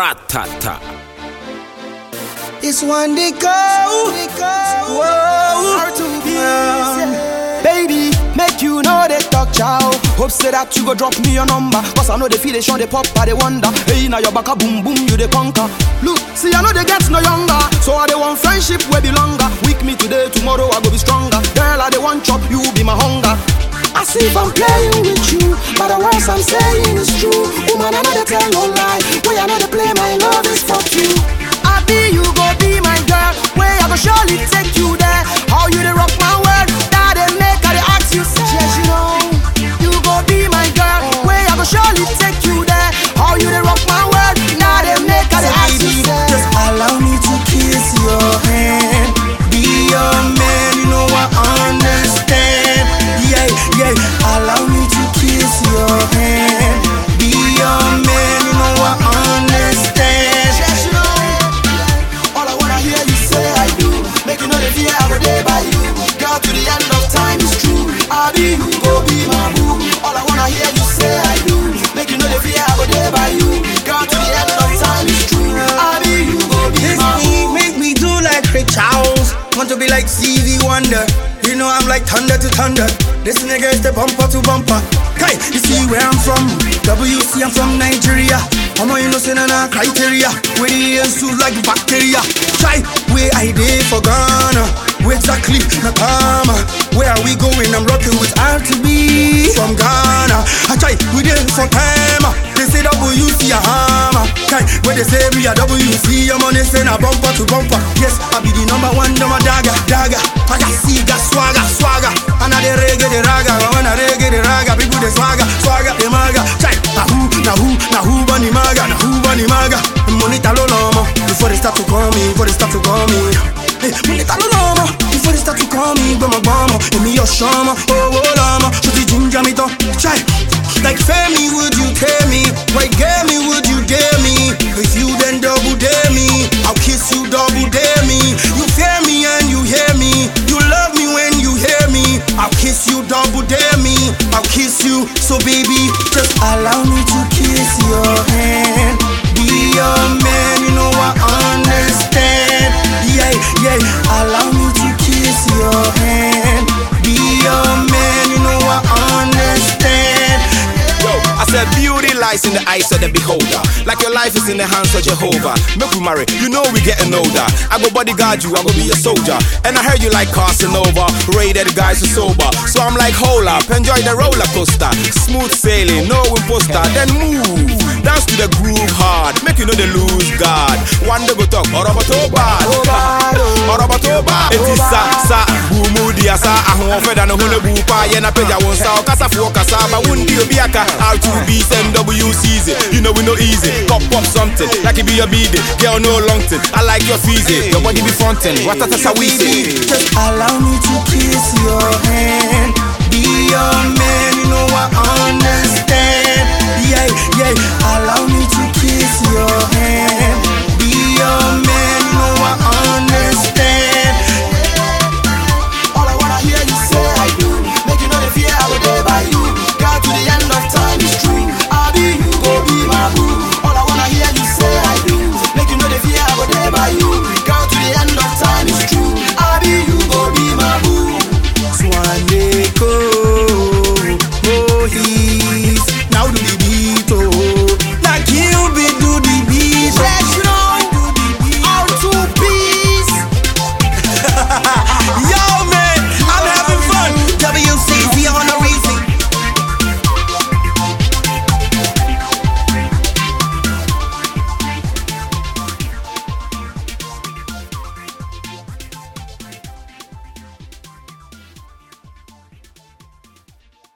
Ratata. It's one they go. Whoa. Baby, make you know they talk chow. Hope say that you go drop me your number, cause I know they feel they show they pop, but they wonder. Hey, now your back a boom boom, you they conquer. Look, see I know they get no younger, so I they want friendship will be longer. Weak me today, tomorrow I go be stronger. Girl, I they want chop, you be my hunger. I see if I'm playing with you, but the words I'm saying is true. Woman, I know they tell no lie. Way I know they play, my love is for you. I be you, go be my girl. Way I go surely take you there. How you they rock my world? That they make, I they ask you, say. Yes, you know, you go be my girl. Way I go surely take you there. How you they rock my world? Now they make, I they ask you, say. Just allow me to kiss your hand. Be your man, you know I understand. Yeah, allow me to kiss your hand. Be your man, you know I understand. Yes, you know, all I wanna hear you say I do. Make you know the fear I go day by you. Girl, to the end of time is true. I be you, go be my boo. All I wanna hear you say I do. Make you know the fear I go day by you. Girl, to the end of time is true. I be you, go be This my beat boo. make me do like Ray Charles. Want to be like Stevie Wonder. You know I'm like thunder to thunder. This nigga is the bumper to bumper. Hey, you see where I'm from? WC, I'm from Nigeria. I'm not innocent and a criteria. Where the ears too like bacteria. Try where I did for Ghana. Where exactly Nakama? Where are we going? I'm rocking with RTB from Ghana. I try we did for Kama. They say WC a hammer. Hey, where they say me a WC, I'm on this and a bumper to bumper. Yes, I be the number one, number dagger. I got siga, swagger. And I the reggae, the raga. When I reggae, the raga, people the swagger, the maga. Chai, na who bunny maga. Money talo lomo, before they start to call me, Hey, money talo lomo, before they start to call me, Bama. And me your shama, oh lama. Should the ginger me to, chai. Like Femi, would you tell me? White girl me, would you dare me? If you then double dare me, I'll kiss you double dare me. You fear me and you hear me. You love me when you hear me. I'll kiss you double dare me. I'll kiss you, so baby, just allow me to kiss your hand. Be your man, you know I understand. Yeah, allow me to kiss your hand. Be your man, you know I understand. I said beauty lies in the eyes of the beholder. Like your life is in the hands of Jehovah. Make we marry, you know we getting older. I go bodyguard you, I go be a soldier. And I heard you like Casanova, rated guys are sober. So I'm like hold up, enjoy the roller coaster. Smooth sailing, no imposter. Then move, dance to the groove hard. Make you know the lose guard. One day go talk, Orobatoba. It is sa, bumu diasa. Ahon feda no hone bupa. Yena peja won sa, okasa fu okasa. Ba wundi obiaka. R2B's and WC's. You know we no easy. Pop something, like it be a beat. Girl no long thing. I like your feezy. Your body be frontin'. What that's how we say. Just allow me to kiss your hand. Be your man, you know I understand. Yeah, allow me to